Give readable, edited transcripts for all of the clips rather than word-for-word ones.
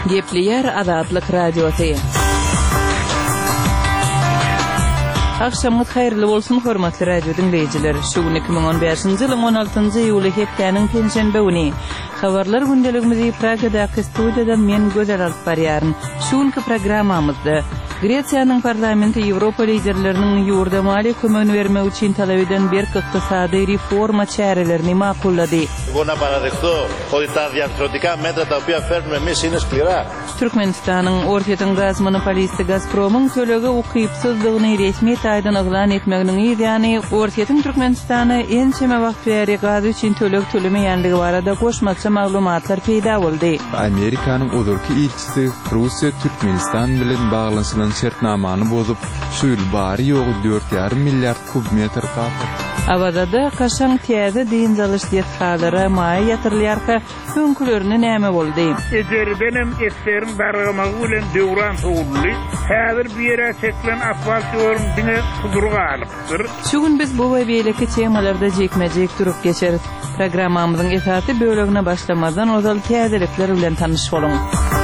Gepleyer Azadlık Radyosu. Akşamınız hayırlı olsun hormatly radio dinleyijiler. Şu 2015-nji ýylyň 16-njy ýuly hepdeniň penşenbe güni. Habarlar gündeligimizi Pragadaky studiýadan men gözel alyp barýaryn. Şuňky programmamyzda Gretsiýanyň parlamenti Ýewropa liderleriniň ýurda mali kömegini bermek üçin talap eden bir ykdysady reforma çärelerini makullady. Εγώ να παραδεχτώ ότι τα διαρθρωτικά μέτρα τα οποία φέρνουμε εμείς είναι σκληρά. Türkmenistanyň ortadan gaz monopolisti Gazpromyň kölegi ukypsyzlygyny resmi taýdan aglan etmeginiň ýa-ni ortadan Türkmenistana en çeme wagt beri gaz üçin tölek tölemeýänligi barada goşmaça maglumatlar peýda boldy. Amerikanyň odurky ilçisi Russiýa Türkmenistan bilen baglanşylan şertnamany bozup, suýul bary ýogy 4,5 milliard kubmetr gapy. Abadada kaşaň täze diýinjaliş dethalary maýa ýatyrylýarka öňkülerini näme boldy? Ejerdenem eslerin bargamagy bilen döwran soğully. Häzir bir ýere çeklen asfalt ýolum diňe tudurgalypdyr. Şu gün biz bu we beýleki temalarda jekmejek durup geçeriz. Programmamyzyň esasy bölegine başlamadan ozal täzelikler bilen tanyş boluň.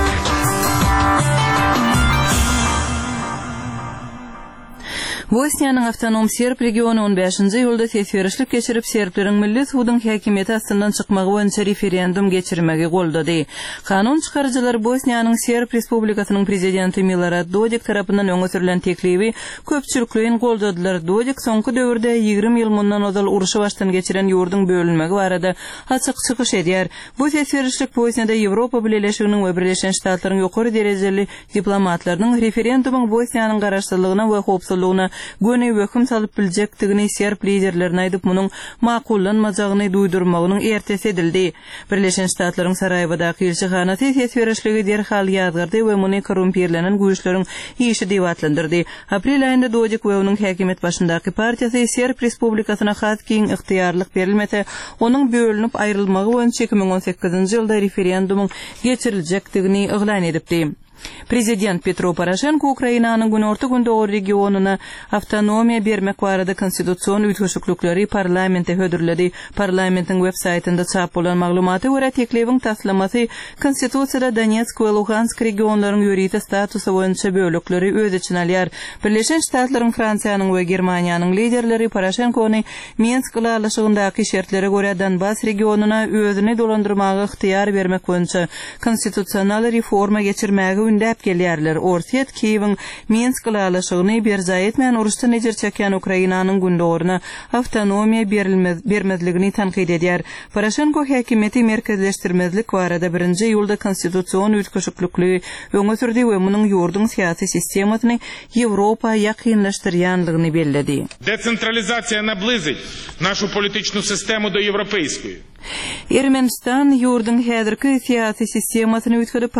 Bosniýanyň awtonom Serb regiony 15-nji ýylda tesirişlik geçirip Serbleriň milli suwdyň häkimiýeti astyndan çykmagy boýunça referendum geçirmegi goldady. Kanun çykarjylar Bosniýanyň Serb Respublikasynyň prezidenti Milorad Dodik tarapyndan öňe sürülen teklibi köpçülikliň goldadylar. Dodik soňky döwürde 20 ýyl mundan ozal uruşy baştan geçiren ýurduň bölünmegi barada açyk çykyş edýär. Bu tesirişlik Bosniýada Ýewropa Birleşiginiň we Birleşen Ştatlaryň ýokary derejeli diplomatlarynyň referendumyň Bosniýanyň garaşdyrlygyna we howpsuzlygyna göne wöküm salyp biljekdigini Serb liderlerine aýdyp munyň makullanmajagyny duýdurmagynyň ertesi edildi. Birleşen Ştatlaryň Saraýewodaky elçihanaty tesirişligi derhal ýazgyrdy we muny korrumpirlenen güýçleriň işi diýip atlandyrdy. Aprel aýynda Dodik we onuň häkimet başyndaky partiýasy Serb Respublikasyna has kiň ygtyýarlyk berilmese, onuň bölünip aýrylmagy boýunça 2018-nji ýylda referendumyň geçirilejekdigini eglan edipdi. Prezident Petro Poroshenko Ukrainanyň günorta gündäki regionuna awtonomiýa bermek barada konstitusiýon üýtgeşiklikleri parlamente hödürledi. Parlamentiň web saýtynda çap bolan maglumaty görä teklibiň taslamasy konstitusiýada Donetsk we Luhansk regionlarynyň ýuridi statusy boýunça bölekleri öz içine alýar. Birleşen Ştatlaryň, Fransiýanyň we Germaniýanyň liderleri Poroshenkony Minsk galaşygyndaky şertlere görä Donbas regionuna özüni dolandyrmagy yktyýar bermek boýunça konstitusional reforma geçirmäge ündäp gelýärler. Ortiýet Kiýewiň Minsk galaşygyny berja etmän uruşdan ejer çeken Ukrainanyň gündäwrine awtonomiýa bermezligini tanqid edýär. Poroshenko häkimiýeti merkezleşdirmezlik barada 1-nji ýylda konstitusiýon üýtgeşiklikleri öňe sürdi we munyň ýurduň syýasy sistemasyny Ýewropa ýakynlaşdyrýanlygyny bellädi. Decentralizatsiýa nablizyt našu političnu sistemu do ýewropejskiej. Ermenistan ýurduň häzirki syýasy sistemasyny üýtgedip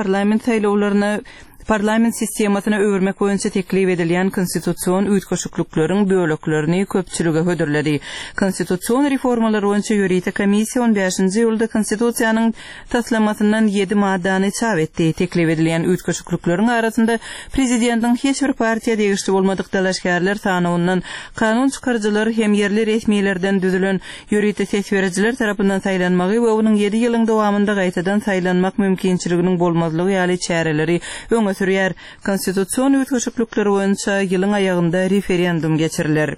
parlament sistemasyna öwürmek boýunça teklip edilýän konstitusiýon üýtgeşiklikleriň böleklerini köpçülüge hödürledi. Konstitusiýon reformalary boýunça ýürüýte komissiýa 15-nji ýylda konstitusiýanyň taslamasinden 7 maddany çap etdi. Teklip edilýän üýtgeşiklikleriň arasynda prezidentiň hiç bir partiýa degişli bolmadyk dalaşgarlar sanynyň kanun çykarjylar hem yerli resmiýetlerden düzülen ýürüýte sesberjiler tarapyndan saýlanmagy we onuň 7 ýylyň dowamynda gaýtadan saýlanmak mümkinçiliginiň bolmazlygy ýaly çäreleri öňe sürýär. Konstitusiýon üýtgeşiklikleri boýunça ýylyň aýagynda referendum geçiriler.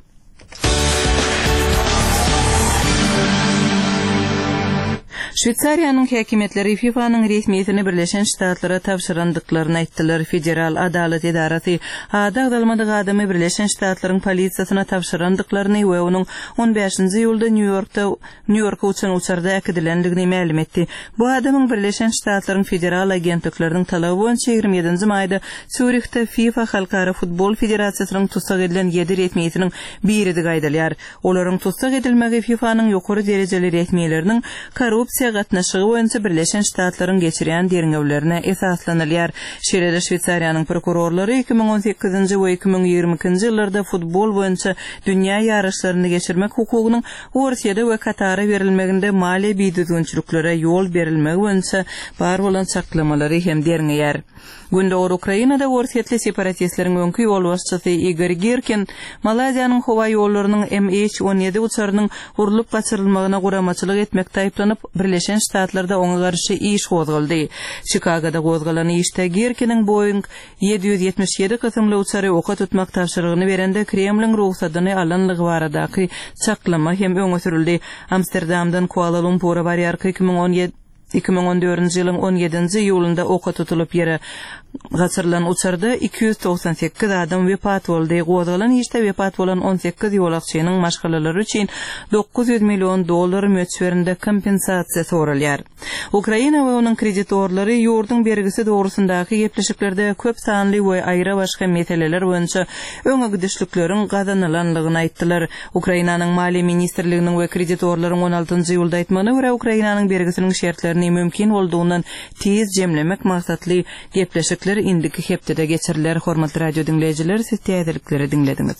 Şwitsariýanyň häkimetleri FIFA'nyň resmiýetini Birleşen Ştatlara tapşyrandyklaryny aýtdylar. Federal Adalet Edarasy agdalmadyk adamy Birleşen Ştatlaryň polisiýasyna tapşyrandyklaryny we onuň 15-nji ýylda New Yorka uçarda äkidilendigini ma'lum etdi. Bu adamyň Birleşen Ştatlaryň federal agentliklerining talaby boýunça 27-nji maýda Zürichde FIFA Halkara Futbol Federasiýasynyň tutsak edilen 7 resmiýetiniň biridi gaýdalýar. Olaryň tutsak edilmegi FIFA'nyň ýokary derejeli resmiýetleriniň korrupsiýa gatnaşygy boýunça Birleşen Ştatlaryň geçirýän derňewlerine esaslanylýar. Şeýle Şwitsariýanyň prokurorlary 2018-nji we 2022-nji ýyllarda futbol boýunça dünýä ýarışlaryny geçirmek hukugynyň Orsiýada we Katara berilmeginde mali biýdüzgünçiliklere ýol berilmegi boýunça bar bolan çaklamalary hem derňeýär. Gündäwr Ukrainada Orsiýetli separatistleriň öňkü ýol başçysy Igor Girkin Malaziýanyň howa ýollarynyň MH17 uçarynyň urulup gaçyrylmagyna guramaçylyk etmekde aýplanyp Birleşen Ştatlarda oňa garşy iş gozgaldy. Chicago'da gozgalan işde Gerkening Boeing 777 kysymly uçary oka tutmak tapşyrygyny berende Kremlin ruhsatyny alanlygy baradaky çaklama hem öňe sürildi. Amsterdamdan Kuala Lumpur'a barýarky 2014 ýylyň 17-nji ýulunda oka tutulup ýere gaçyrlan uçarda 298 adam wepat boldy. Gozgalan işde wepat bolan 18 ýolakçynyň maşgalalary üçin $900 milyon möçberinde kompensasiýa sorulýar. Ukraina we onuň kreditorlary ýurdun bergisi dogrusundaky gepleşiklerde köp sanly we aýra başga meseleler boýunça öňe gidişlikleriň gazanylanlygyny aýtdylar. Ukrainanyň Maliýe ministrliginiň we kreditorlaryň 16-njy ýylda aýtmagyna görä Ukrainanyň bergisiniň şertlerini mümkin boldugyny tez jemlemek maksatly gepleşik indiki heptede geçiriler. Hormatly radio dinleyijiler, siz täzelikleri dinlediňiz.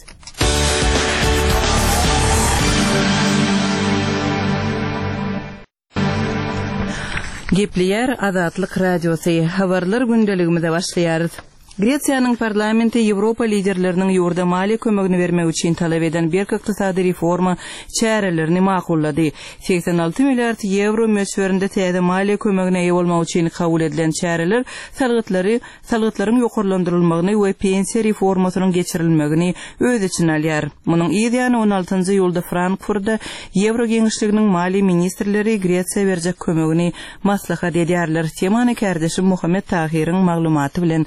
Gepliýär Azatlyk radiosy habarlar gündeligimizde başlaýar. Gretsiýanyň parlamenti Ýewropa liderleriniň ýurda mali kömegini bermek üçin talap eden bir ykdysady reforma çärelerini makullady. 86 milliard euro möçberinde täze mali kömegine eýe bolmak üçin kabul edilen çäreler salgytlaryň ýokarlandyrylmagyny we pensiýa reformasynyň geçirilmegini öz içine alýar. Munyň ideýany 16-njy ýylda Frankfurtda Ýewro Geňişliginiň mali ministrleri Gretsiýa berjek kömegini maslahat edýärler. Temany kardeşim Muhammed Tahiryň maglumaty bilen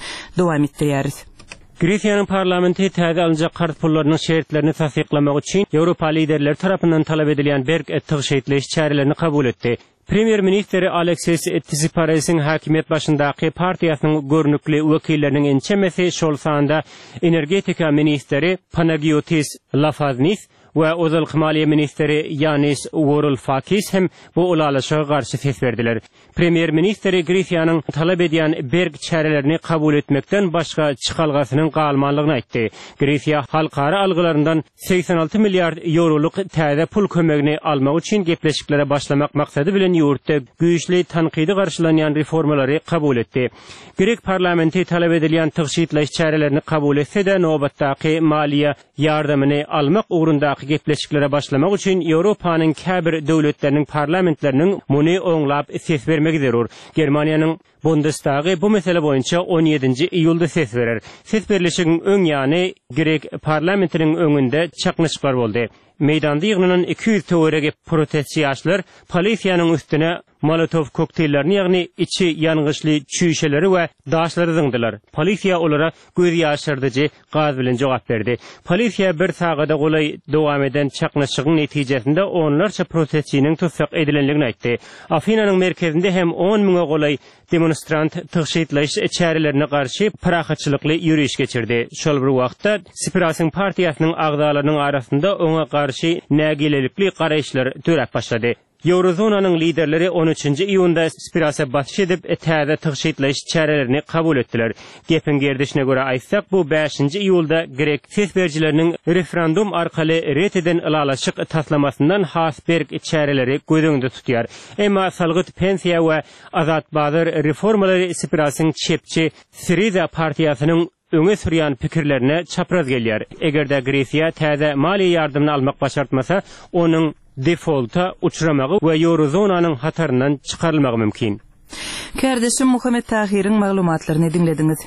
Gretsiýanyň parlamenti täze alınjak kart pullarynyň şertlerini tasdiklamak üçin Ýewropa liderleri tarapyndan talap edilen berk etdigşeýtleş çärelerini kabul etdi. Premier Ministeri Alexis Tsipras'ın hakimiyet başındaky partiýasynyň görnükli wekilleriniň ençemesi şol sanda energetika ministeri Panagiotis Lafaznis we Ozal Maliýe ministeri Yanis Varoufakis hem bu ulalaşyga garşy ses berdiler. Premier Ministeri Gretsiýanyň talap edýän berk çärelerini kabul etmekden başga çykalgasynyň galmanlygyny aýtdy. Gretsiýa halkara algylaryndan 86 milliard euroluk täze pul kömegini almak üçin gepleşiklere başlamak maksady bilen ýurtda güýçli tanqidi garşylanýan reformalary kabul etdi. Grek parlamenti talap edilýän tygşytlaş çärelerini kabul etse-de nobatdaky maliýe ýardamyny almak ugrundaky gepleşiklere başlamak üçin Ýewropanyň käbir döwletleriniň parlamentleriniň muny oňlap ses bermegi zerur. Germaniýanyň Bundestagy bu mesele boýunça 17-nji iýulda ses berer. Ses berilişiň öň ýany Grek parlamentiniň öňünde çaknyşlar boldy. Meýdanda ýygnanan 200 töwerege protestiýaçylar polisiýanyň üstüne Molotov kokteýllerini ýagny içi ýangyşly çüýşeleri we daşlary zyňdylar. Polisiýa olara göz ýaşyrdyjy gaz bilen jogap berdi. Polisiýa bir sagada golay dowam eden çaknyşygyň netijesinde onlarça protestçiniň tutsak edilenligini aýtdy. Afinanyň merkezinde hem 10 000 golay demonstrant tygşytlaş çärelerine garşy parahatçylykly ýürüýüş geçirdi. Şol bir wagtda Tsiprasyň partiýasynyň agdalarynyň arasynda oňa garşy nägilelikli garaýşlar törep başlady. Eurozonanyň liderleri 13-nji iýunda Tsiprasy batyş edip täze tygşytlaş çärelerini kabul etdiler. Gepin gerdişine görä aýtsak, bu 5-nji iýulda Grek sesberjileriniň referendum arkaly ret eden ulalaşyk taslamasyndan has berk çäreleri gözüňde tutýar. Emma salgyt pensiýa we azat bazar reformalary Tsiprasyň çepçi Syriza partiýasynyň öňe sürýän pikirlerine çapraz gelýär. Egerde Gretsiýa täze maliýe ýardymyny almak başartmasa, onuň defolta uçramagy we Eurozonanyň hataryndan çykarylmagy mümkin. Kardeşim Muhammed Tahiryň maglumatlaryny dinlediňiz.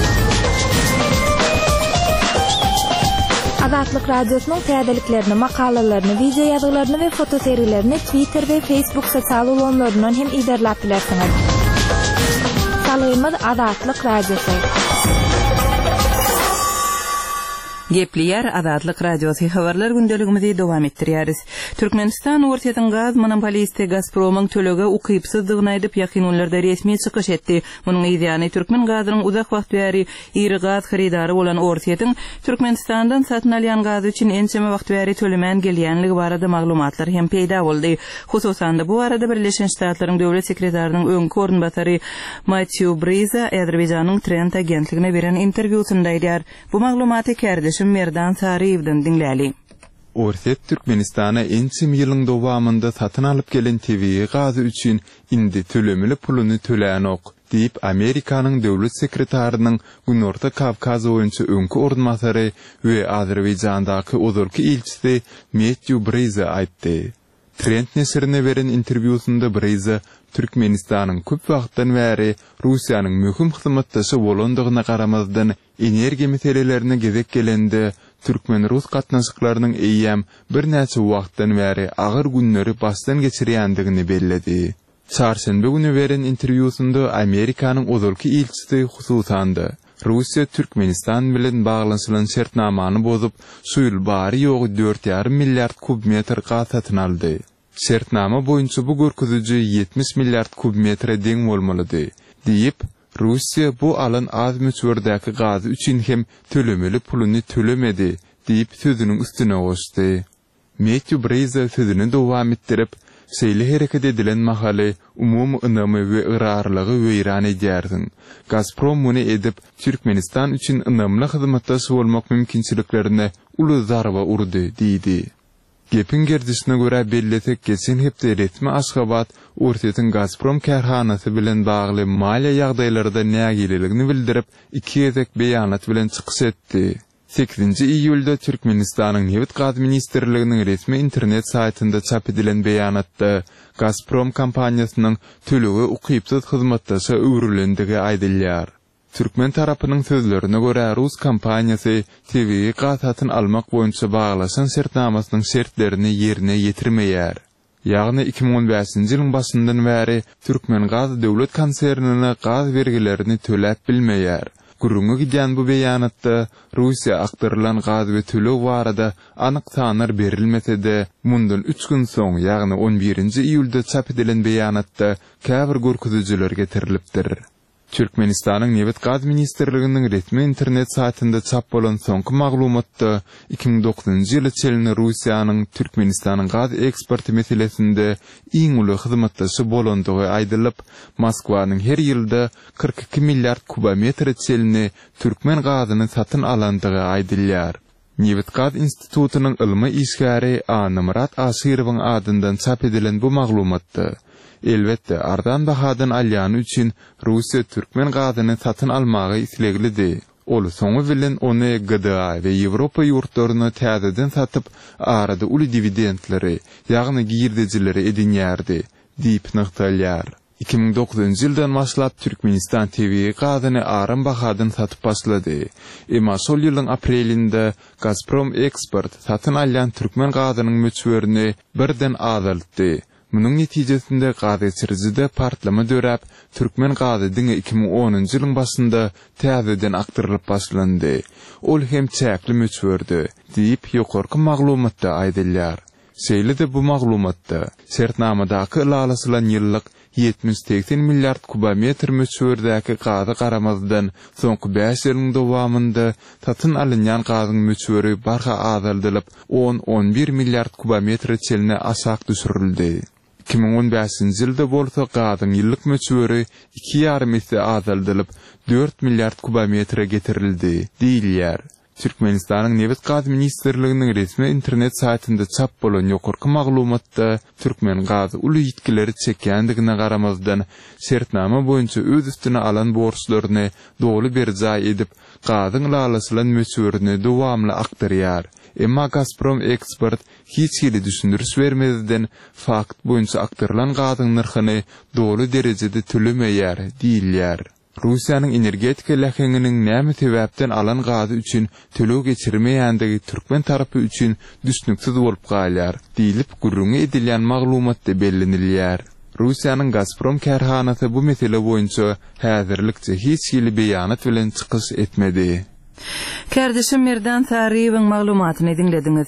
Azatlyk radiosynyň täzeliklerini, makalalaryny, video ýazgylaryny we fotoseriýlerini Twitter we Facebook sosial ulanlaryndan hem iderläp bilersiňiz. Salymyz Azatlyk radiosy. Gepliýär Azatlyk radiosy habarlar gündeligimizi dowam etdirýäris. Türkmenistan ortadan gaz monopolisti Gazpromyň tölege ukypsyzdygyny aýdyp ýakynlarda resmi çykyş etdi. Munyň ideýany Türkmen gazynyň uzak wagt bäri iri gaz haridary bolan ortadan Türkmenistandan satyn alýan gaz üçin ençeme wagt bäri tölemän gelýänligi barada maglumatlar hem peýda boldy. Hususan da bu arada Birleşen Ştatlaryň döwlet sekretarinyň öňkü ornbatary Matthew Briza Azerbaýjanyň Trend agentligine beren interwýusynda aýdýar. Bu maglumaty kardeşim Merdan Sarıýewden dinläli. Orset Türkmenistana ençim ýylyň dowamında satyn alyp gelen TV gazy üçin indi tölemeli puluny töleýän ok diýip Amerikanyň döwlet sekretarinyň Günorta Kavkaz boýunça öňkü ornbatary we Azerbaýjandaky ozurky ilçisi Matthew Briza aýtdy. Trend nesirine veren interviewsunda Breyza Türkmenistan'ın köp wagtdan bäri Russiýanyň möhüm hyzmatdaşy bolandygyna garamazdan energiýa meselelerini gezek gelende Türkmen-Rus gatnaşyklarynyň eýýäm bir näçe wagtdan bäri agyr günleri basdan geçirýändigini belledi. Çarşembe günü veren interviewsunda Amerikanyň ozalky elçisi hususandy. Russiýa Türkmenistan bilen baglanşylan şertnamany bozup, suýul bary ýogy 4,5 milliard kubmetr gaz satyn aldy. Şertnama boýunça bu görkezüji 70 milliard kubmetre deň bolmalydy, diýip Russiýa bu alan az möçwerdäki gazy üçin hem tölemeli puluny tölemedi, diýip sözüniň üstüne goşdy. Matthew Breyza sözüni dowam etdirip, Seýle hereket edilen mahaly umumy ynamy we yrarlygy weýran edýärdiň. Gazprom muny edip Türkmenistan üçin ynamly hyzmatdaş bolmak mümkinçiliklerine uly zarba urdy, diýdi. Gepin gerdisine göre belletek geçen hepde resmi Aşgabat Urtet'in Gazprom kerhanasy bilen bagly maliýa ýagdaýlarynda nägileligini bildirip, iki ýezek beýanat bilen çykyş etdi. 8 iyulda Türkmenistanyň Newt gaz ministrliginiň resmi internet saytynda çap edilen beýanatda Gazprom kompaniýasynyň tölegi ukypsız hyzmatdaşa öwrülendigi aýdylýar. Türkmen tarapynyň sözlerine görä Rus kompaniýasy TV gaz satyn almak boýunça baglaşan şertnamasynyň şertlerini ýerine ýetirmeýär. Ýagny 2015-nji ýylyň başyndan bäri Türkmen Gaz döwlet konsernine gaz vergilerini töläp bilmeýär. Gurunga giden bu beýanatda Russiýa aktarılan gaz we tölek barada anyk sanlar berilmese de mundan 3 gün soň, ýagny 11-nji iýulda çap edilen beýanatda käbir görkezüjiler getirilipdir. Türkmenistanyň Newt gaz ministrliginiň resmi internet saytynda çap bolan soňky maglumatda 2009-njy ýyly çelini Russiýanyň Türkmenistanyň gaz eksporty meselesinde iň uly hyzmatdaşy bolandygy aýdylyp, Moskwanyň her ýylda 42 milliard kubometr çelini Türkmen gazyny satyn alandygy aýdylýar. Newt gaz institutynyň ilmi işgäri Anamrat Asyrowyň adyndan çap edilen bu maglumatda elbette ardan bahadan alýany üçin Russiýa Türkmen gazyny satyn almagy isleglidi. Ol soňy bilen ony GDA we Ýewropa ýurtlaryna täzeden satyp, arada uly dividendleri, ýagny girdijileri edinýärdi, diýip nyktalýar. 2009-njy ýyldan başlap Türkmenistan TV gazyny aram bahadan satyp başlady. Emma şol ýylyň aprelinde Gazprom Export satyn alýan Türkmen gazynyň möçberini birden azaltdy. Munyň netijesinde gaz geçirjide partlama dörap, Türkmen gazy diňe 2010-njy ýylyň başynda täzeden aktarylyp başlandy. Ol hem çäkli möçberdi, diýip ýokarky maglumatda aýdylýar. Seýlede bu maglumatda şertnamadaky ýalasılan ýyllyk 70-80 milliard kubometr möçberdäki gazy garamazdan soňky 5 ýylyň dowamında satyn alynýan gazyň möçberi barha azaldylyp 10-11 milliard kubometr çeline aşak düşürildi. 2015-nji ýylda bolsa gazyň ýyllyk möçberi 2,5 ýese azaldylyp 4 milliard kubometre getirildi, diýilýär. Türkmenistanyň Newt gaz ministrliginiň resmi internet saytynda çap bolan ýokarky maglumatda Türkmen gazy uly ýetkileri çekýändigine garamazdan şertnama boýunça öz üstüne alan borçlaryny dogly berjay edip gazyň ýalasılan möçberini dowamly aktarýar. Emma Gazprom Export hiç ýyly düşündürüş bermezden fakt boýunça aktarylan gazyň narhyny dogly derejede tölemeýär, diýilýär. Russiýanyň energetika lähenginiň näme sebäpden alan gazy üçin tölek geçirmeýändigi Türkmen tarapy üçin düşnüksiz bolup galýar, diýilip gurrunga edilen maglumatda bellenilýär. Russiýanyň Gazprom kerhanasy bu mesele boýunça häzirlikçe hiç ýyly beýanat bilen çykyş etmedi. Kardeşim Merdan Sariýewiň maglumatyny dinlediňiz.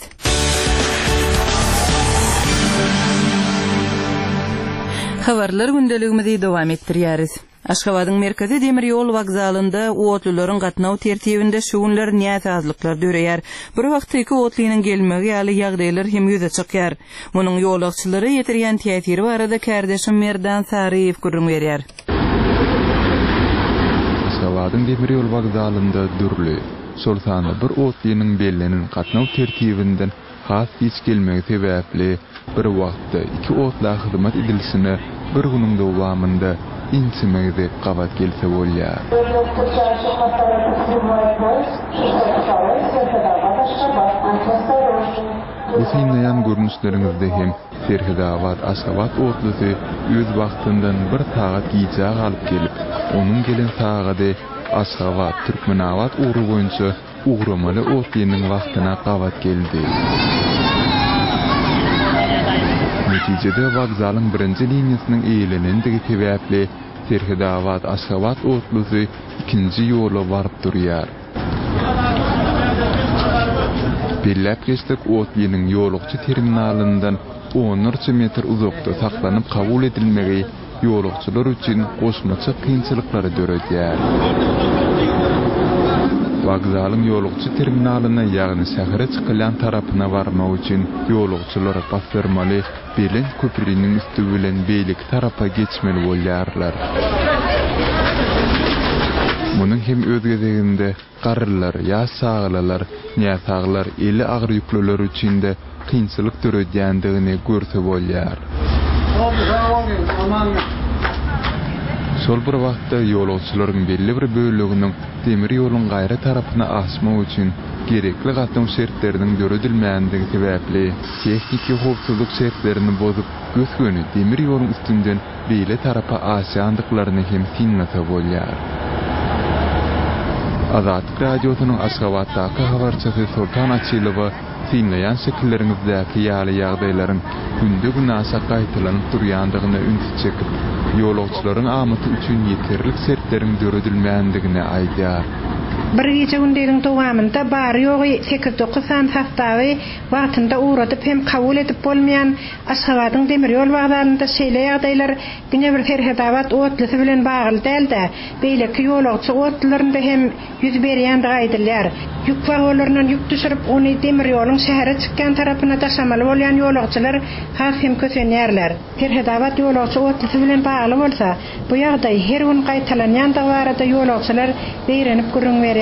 Habarlar gündeligimizi dowam etdirýäris. Aşgabatyň merkezi demir ýol wagzalynda otluların gatnaw tertibinde şu günler näzazlyklar döreýär. Bir wagtky otlynyň gelmegi ýaly ýagdaýlar hem ýüze çykýar. Munyň ýolagçylary ýetirýän täsiri barada kardeşim Merdan Sariýew gurrun berýär. Aşgabatyň demir ýol wagzalynda dürli, soltany bir otlynyň bellenen gatnaw tertibinden has hiç gelmegi sebäpli bir wagtda iki otla hyzmat edilişine bir günüň dowamında intimegde qabat gelse bolýar. Bu synlayan görnüşleriňizde hem Serhidawat Aşgabat otlusy öz wagtyndan bir sagat giýjä galyp gelip, onuň gelen sagady Aşgabat Türkmenawat uğru boýunça uğramaly otlynyň wagtyna gabat geldi. Netijede wagzalyň birinji liniýasynyň eýlenendigi sebäpli Serhidawat Aşgabat otlusy ikinji ýola baryp durýar. Bellep geçtik otlynyň ýolukçy terminalyndan 10 metr uzakda saklanyp kabul edilmegi ýolukçylar üçin goşmaça kynçylyklary döredýär. Wagzalyň ýolukçy terminalyna ýagny şähre çykylan tarapyna barmak üçin ýolukçylar basdyrmaly Belen köprüniň üstü bilen beýlik tarapa geçmeli bolýarlar. Munyň hem özgedeginde garrylar, ýa saglalar, ýa saglar eli agyr ýükleler üçin de kynçylyk döredýändigini görse bolýar. Şol bir wagtda ýolagçylaryň belli bir bölleginiň demir ýoluň gaýra tarapyna aşmak üçin gerekli gatnaş şertleriniň döredilmänligi sebäpli tehnik howpsuzlyk şertlerini bozup göçgöni demir ýoluň üstünden beýle tarapa aşandyklaryny hem synlata bolýar. Azatlyk radiosynyň Aşgabatdaky habarçysy Sultan Açylowa synlayan şekilleriňizdäki ýaly ýagdaýlaryň günde günasa gaýtylanyp durýandygyny ünsüz çekip, ýolagçylaryň amaty üçin ýeterlik şertlerin döredilmändigini aýdýar. Bir gece gündeliň dowamynda bar ýogy 8-9 saat haftawy wagtynda uğradyp hem kabul edip bolmaýan Aşgabatyň demir ýol wagtlarynda şeýle ýagdaýlar diňe bir Serhidawat otlusy bilen bagly däldi. Beýleki ýolagçy otlarynda hem ýüz berýändigi aýdylýar. Ýük wagonlarynyň ýük düşürip ony demir ýoluň şähere çykkan tarapyna taşamaly bolýan ýolagçylar has hem kösenýärler. Serhidawat ýolagçy otlusy bilen bagly bolsa, bu ýagdaý her gün gaýtalanýandygy barada ýolagçylar beýrenip gürrüň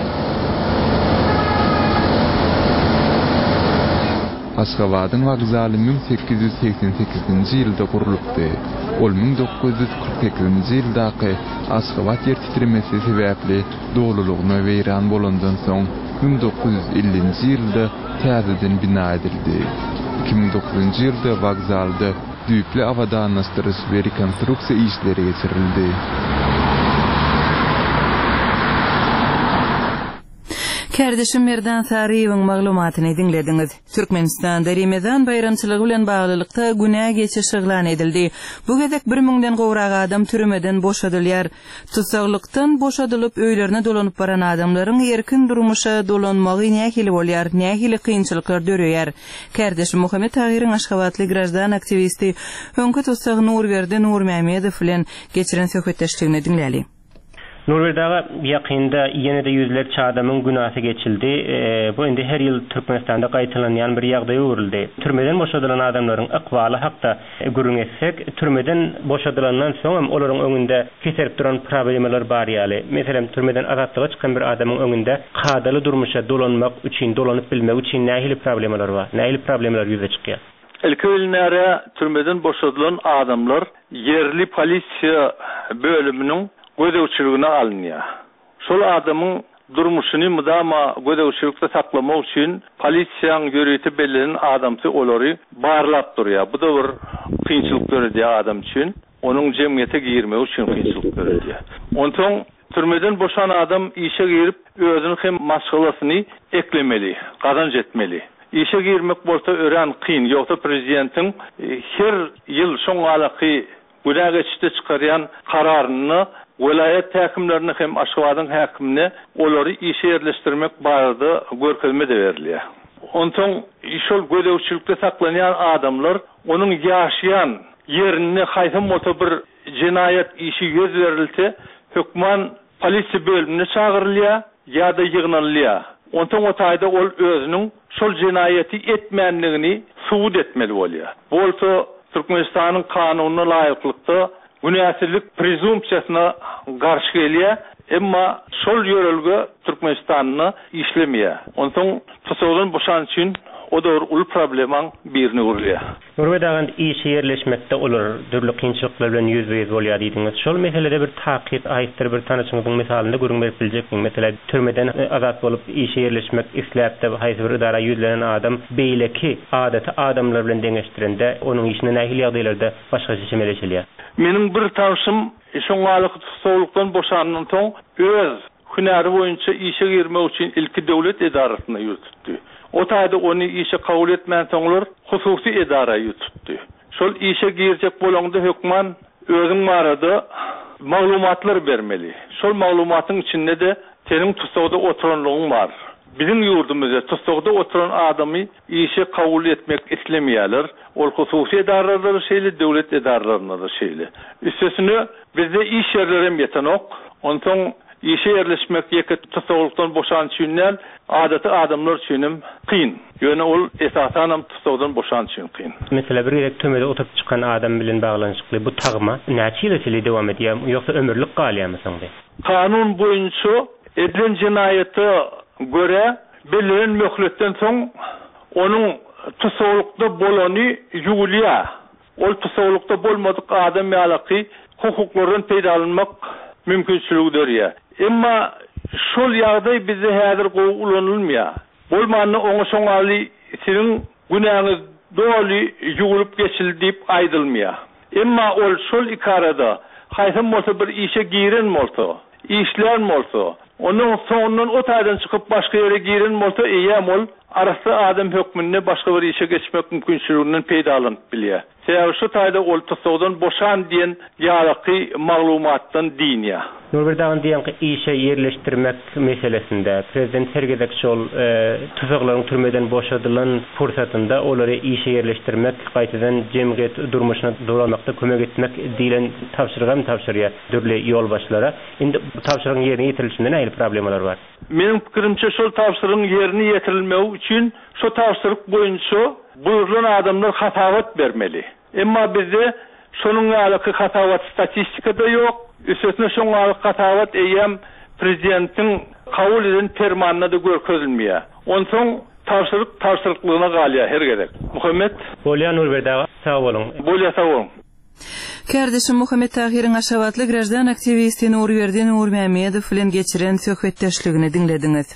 Aşgabatyň wagzaly 1888-nji ýylda gurulypdy. Ol 1948-nji ýyldaky Aşgabat ýer titremesi sebäpli dolulygyna weýran bolandan soň 1950-nji ýylda täzeden bina edildi. 2009-njy ýylda wagzalda düýpli awadanlaşdyryş we rekonstruksiýa işleri geçirildi. Kardeşim Merdan Sariýewiň maglumatyny dinlediňiz. Türkmenistanda Ramazan bayramçylygy bilen baglylykda günä geçe şyglan edildi. Bu gezek 1000den gowrak adam türmeden boşadylýar. Tutsaklykdan boşadylyp öýlerine dolanyp baran adamlaryň erkin durmuşa dolanmagy nähili bolýar, nähili kynçylyklar dörýär. Kardeşim Muhammed Tagyryň Aşgabatly grajdan aktivisti öňkü tutsak Nurberdi Nurmehmedow bilen geçiren söhbetdeşligini dinläli. Norveç'de yakında yine de yüzlerce adamın günahı geçildi. Bu indi her yıl Türkmenistan'da kayıtlanan bir ýagdaý uğruldu. Türmeden boşadylan adamların akwaly hakda görüň etsek, türmeden boşadylandan soň olaryň öňünde keserip duran problemalar bar ýaly. Meselem türmeden azatlyga çykan bir adamyň öňünde kadaly durmuşa dolanmak üçin, dolanyp bilmek üçin nähili problemalar bar? Nähili problemalar ýüze çykýar? Elköýlnäre türmeden boşadylan adamlar yerli polisiýa bölüminiň gödäwçiligine alınýar. Şol adamyň durmuşyny mudama gödäwçilikde saklamak üçin polisiýaň ýörüti belirlen adamty olary barlap durýar. Bu da bir kynçylyk görýär adam üçin. Onuň jemgyýete girmek üçin kynçylyk görýär. Ondan türmeden boşan adam işe girip özüniň hem maşgalasyny eklemeli, gazanç etmeli. İşe girmek bolsa ören kyn, ýoksa prezidentiň her ýyl şoň alaky günä geçişde çykarýan kararyny Vilayet häkimlerini hem Aşgabatyň häkimine olary işe yerleşdirmek barada görkezme de berilýär. Ondan şol gödäwçilikde saklanýan adamlar onuň ýaşaýan ýerini haýsam bolsa bir jinayet işi ýöz berilse, hökman polisiýa bölümine çagyrylýar ýa-da ýygnalýar. Ondan o taýda ol özüniň şol jinayeti etmänligini subut etmeli bolýar. Bolsa Türkmenistanyň kanunyna laýyklykda günäsizlik prezumpsiýasyna garşy gelýär, emma şol ýörelge Türkmenistanyny işlemýär. Ondan tutsagyň boşan üçin O da ul probleman birini urluya. Nurbedagan işe yerleşmekte olur, dürlü kynçylyklar bilen yüz bolýar diýdiňiz. Şol meselede bir takyp aýtdyr, bir tanyşyňyzyň misalynda görünmek biljekmi? Mesela türmeden azat bolup işe yerleşmek isläpde haýsy bir idara ýüzlenen adam beýleki adaty adamlar bilen deňeşdirende onuň işine nähili ýagdaýlarda başga seçmeleşilýär. Meniň bir tanşym şoňalyk tutsawlykdan boşandan soň öz hünäri boýunça işe girmek üçin ilki döwlet edarasyna ýürtdi. O taýda ony işe kabul etmän soňlar hususy edara ýürtdi. Şol işe girjek bolanda hökman özüň barada maglumatlar bermeli. Şol maglumatyň içinde de senin tutsawda oturanlygyň bar. Bizim ýurdumyzda tutsawda oturan adamy işe kabul etmek islemeýärler. Ol hususy edaralar şeýle, döwlet edaralaryna da şeýle. Üstesine bizde iş yerleri hem yetenok. Ondan işe yerleşmek ýeke tutsawlykdan boşanç üçin adaty adamlar üçin kyn. Ýöne ol esasan hem tutsawdan boşanç üçin kyn. Mesela bir ýerek tömede oturup çykan adam bilen baglanşykly bu tagma näçe ýyl dowam edýär, ýoksa ömürlük galýarmy soňda? Kanun boýunça edilen jinaýaty göre beliren möhletden soň onuň tutsawlykda bolany ýugulýar. Ol tutsawlykda bolmadyk adam ýalaky hukuklaryň peýdalanmak mümkinçiligi dörýär. Emma şol ýagdaý bize häzir goýulanylmýar. Bolmany oňa soňaly senin günäňiz doly ýugulup geçildi diýip aýdylmýar. Emma ol şol ikarada haýsym bolsa bir işe giren bolsa, işler bolsa, onuň soňundan o taýdan çykyp başga ýere giren bolsa, eýem ol arasy adam hökmünde başga bir işe geçmek mümkinçiliginden peýdalanyp bilýär. Sebäbi şu taýda ol tutsawdan boşan diýen ýalaky maglumatdan diýnýär. Nurbedagan diýen işe yerleşdirmek meselesinde prezident Sergedek şol tuzaklaryň türmeden boşadylan fursatynda olary işe yerleşdirmek, gaýtadan jemgyýet durmuşyna dolamakda kömek etmek diýilen tapşyrygam tapşyrýar dürli ýol başlara. Indi bu tapşyrygyň ýerine ýetirilişinde näme problemler bar? Meniň pikirimçe şol tapşyrygyň ýerine ýetirilmegi üçin şu tapşyryk boýunça buyurulan adamlar hatawat bermeli. Emma bizde şonun ýaly hatawat statistikada ýok. Üstesine şoňa hatawat eýem prezidentiň kabul eden fermanyna da görkezilmeýär. Onsoň tapşyryklygyna galýar her gerek. Muhammed Bolýan Nurberdaga sag bolun. Bolýa sag bolun. Kardeşim Muhammed Tahir'in aşavatlı grajdan aktivisti Nurberdi Nurmamedov bilen geçiren söhbetdeşligini dinlediňiz.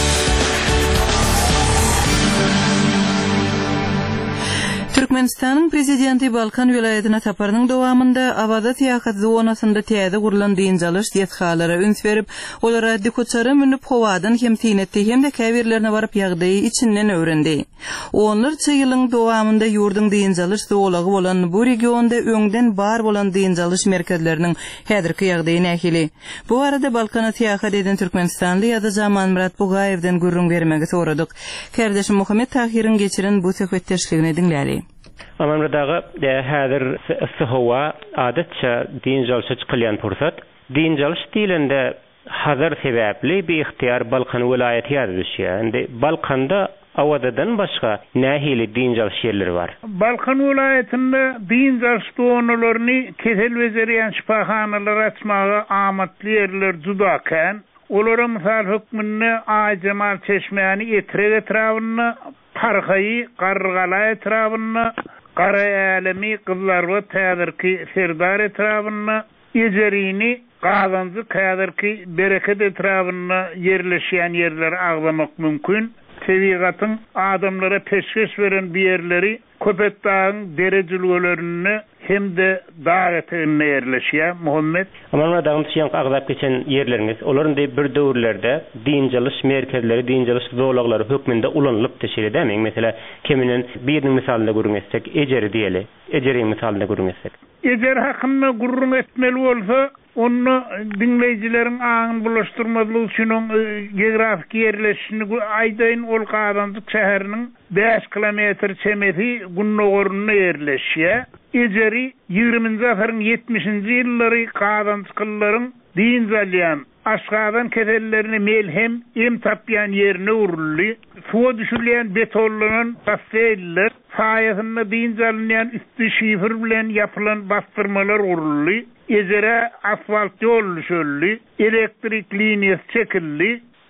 Türkmenistanyň prezidenti Balkan welaýatyna taparynyň dowamında Awada tiýakat zonasynda täze gurulan diýinjalys diýethalara üns berip, olara dikoçary münüp howadan hem tinetdi hem de käbirlerine barıp ýagdaýy içinden öwrendi. Onlarça ýylyň dowamında ýurdun diýinjalys dowlagy bolan bu regionda öňden bar bolan diýinjalys merkezleriniň häzirki ýagdaýy nähili. Bu arada Balkana tiýakat eden Türkmenistanly ýa-da Zaman Murat Bugaýewden gürrüň bermegi soradyk. Kardeşim Muhammed Tahir'in geçiren bu söhbetdeşligini dinläri. Amamradaga häzir sohwa adatça diýinjalysy çykylýan pursat. Diýinjalys diýilende hazır sebäpli bir ihtiýar Balkan welaýaty ýazylýar. Indi Balkanda Awadadan başga nähili diýinjalys ýerleri bar? Balkan welaýatynda diýinjalys donalaryny kesel wezeriýän şifahanalar açmagy amatly ýerler judaken, olara mysal hökmünde Aýjamal çeşmäni etreg etrawyny, Tarhaýy, Gargalay etrawyny, Qara Älemi, Qızlarwa täzirki Serdar etrawyny, Ejerini, Gazanjy käzirki Bereket etrawyny yerleşýän ýerleri aglamak mümkin. Tebigatyň adamlara peşkeş beren bir ýerleri Köpetdağın derecilgölerini hem de dağıtığına yerleşiyor Muhammed. Ama dağın tışıyan ağzap geçen yerleriniz, onların da bir dövrlerde diýinjalys merkezleri, diýinjalys zoologları hükmünde ulanılıp teşkil demeyin. Mesela kiminin birinin misalında görünsek, Ejeri diýeli, Ejeriň misalında görünsek. Ejer hakynda gurrun etmeli bolsa, onu dinleyijilerin ağın bulaştırmadığı üçün geografik yerleşini aýdaýyn ol Kazanjyk şäheriniň 5 kilometr çemeti Gunnogoruna yerleşýär. Ejeri 20-nji asyryň 70-nji ýyllary Kazanjyklaryň diýinjalýan aşgadan kesellerini melhem em tapýan ýerine uruldy. Suwa düşürilýän betonlanan pasteller saýasynda diýinjalýan üstü şifir bilen ýapylan bastyrmalar uruldy. Ejere asfalt ýol düşürildi, elektrik liniýasy çekildi.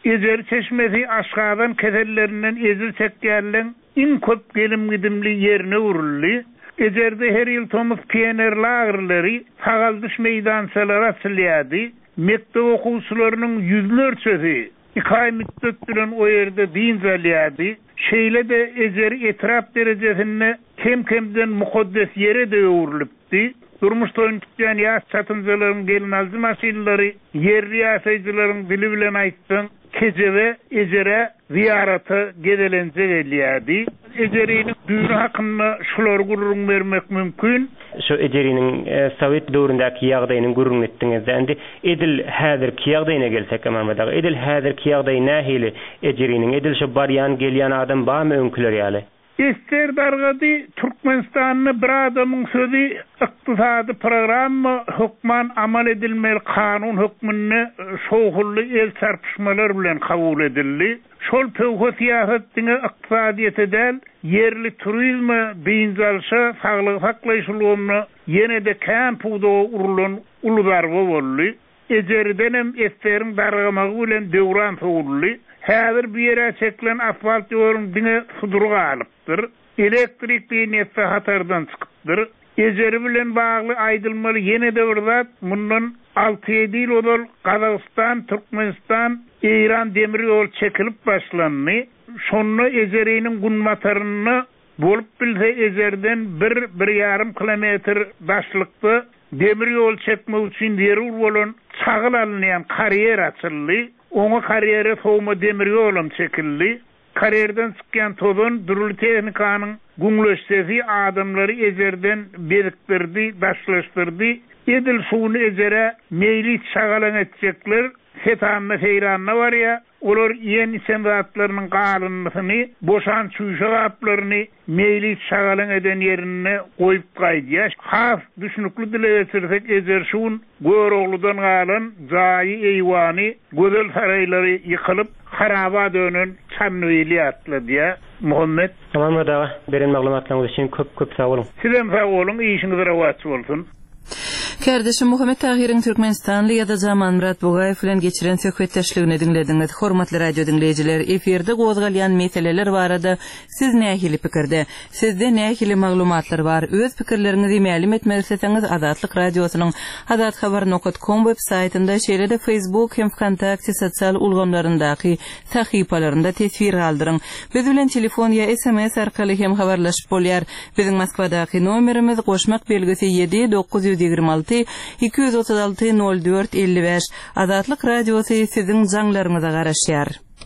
Ezer çeşmesi aşağıdan kesellerinden ezil çekýärlen in köp gelim gidimli yerine urully. Ezerde her yıl Thomas Pioneer lagerleri Tagaldyş meydançalara açylýardy. Mektep okuwçylarynyň yüzlerçesi 2 ay müddet bilen o yerde dinzelýärdi. Şeýle de ezeri etrap derejesinde kem-kemden mukaddes yere de urulypdy. Durmuşda öňküden ýaş satynjylaryň gelin aldy maşinalary yerli ýaşaýjylaryň dili bilen aýtdyň. Kejebe ezere ziyarata gedelense gelýärdi. Ejeriniň düýrü hakyna şular gurrun bermek mümkin. Şu ejeriniň Sowet döwründäki ýagdaýyny gurrun etdiňizde endi edil häzirki ýagdaýyna gelsek Mamadaga edil häzirki ýagdaý nähili ejeriniň edil şu barýan gelýän adam bamy öňküler ýaly. Ester dargady Türkmenistanyň bir adamyň sözi ykdysady programma hukman amal edilmeli kanun hukmyny şoğully el çarpışmalar bilen kabul edildi. Şol tövhü siyasetine ykdysadyete del yerli turizme beýinjalşa saglyk saklaýşylygyny ýene de kampuda urulan uludarby boldy. Ejerdenem esteriň dargamagy bilen döwran soğully. Häzir bir ýere çekilen asfalt ýolun diňe sudurga alypdyr. Elektrik liňesi hatardan çykypdyr. Ejeri bilen bagly aýdylmaly ýene de bir zat mundan 6-7 ýyl odal Kazakystan, Türkmenistan, İran demir ýol çekilip başlandy. Şonu ejeriniň gunmataryny bolup bilse ejerden 1,5 kilometr daşlykda demir ýol çekmek üçin derur bolan çagyl alynýan karyer açyldy. Ona kariyere soğuma demir yolum çekildi. Kariyerden çıkan tozun durul tehnikanyň guňleşsesi adamları ezerden beriktirdi, daşlaştırdı. Edil suwuny ezere meyli çagalan etjekler. Setanna seyranna var ya, olar ýen isen zatlarynyň galynlygyny, boşan çüýşe gaplaryny meyli çagalan eden ýerine goýup gaýdýar. Has düşünükli dile geçirsek ezer şuwun Görogludan galan jaýy eýwany, gözel saraýlary ýykylyp haraba dönen çamnyly atladyar. Muhammed. Tamam da beren maglumatlaryňyz üçin köp sag bolun. Sizem sag bolun, işiniz rawat bolsun. Kardeşim Muhammed Tahir'in Türkmenistanlı ya da Zaman Murat Bogayev bilen geçiren söhbetdeşligini dinlediniz. Hormatly radio dinleyijiler, eferde gozgalyan meseleler barada siz nähili pikirde? Sizde nähili maglumatlar bar? Öz pikirleriňizi ma'lum etmek isteseňiz Azatlyk radiosynyň azathabar.com web saytynda şeýle-de Facebook hem Kontakty sosial ulgamlaryndaky sahypalarynda tesvir galdyryň. Biz bilen telefon ýa SMS arkaly hem habarlaşyp bolýar. Biziň Moskwadaky nomerimiz goşmak belgisi 7-926 236-04-55. Azatlyk radiosy siziň jaňlaryňyza garaşýar.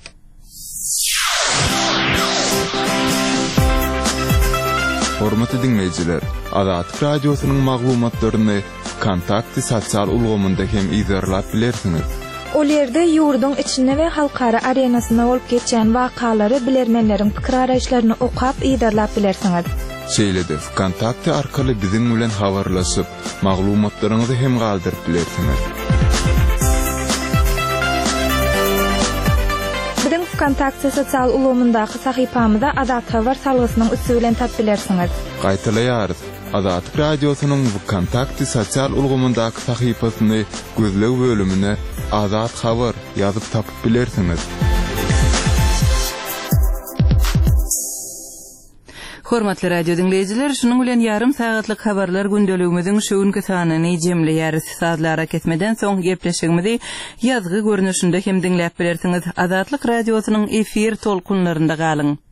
Hormatly dinleyijiler, Azatlyk radiosynyň maglumatlaryny Kontakty sosial ulgamynda hem izarlap bilersiňiz. Ol ýerde ýurdun içinde we halkara arenasyna bolup geçen wakalary bilermenleriň pikir araýşlaryny okap izarlap bilersiňiz. Şeýle-de Kontakty arkaly biziň bilen habarlaşyp, maglumatlaryňyzy hem galdyryp bilersiňiz. Biziň Kontakty sosial ulgamyndaky sahypamyzda Azat Habar salgysynyň üstü bilen tap bilersiňiz. Gaýtalaýarys. Azatlyk radiosynyň Kontakty sosial ulgamyndaky sahypasyny gözleg bölümine Azat Habar ýazyp tapyp bilersiňiz. Hormatly radio dinleyijiler, şunuň bilen ýarym sagatlyk habarlar gündeligimiziň şu günkü sanyny jemleýäris. Saatlara ketmeden soň gepleşigimizi ýazgy görnüşinde hem dinläp bilersiňiz. Azatlyk radiosynyň efir tolkunlarynda galyň.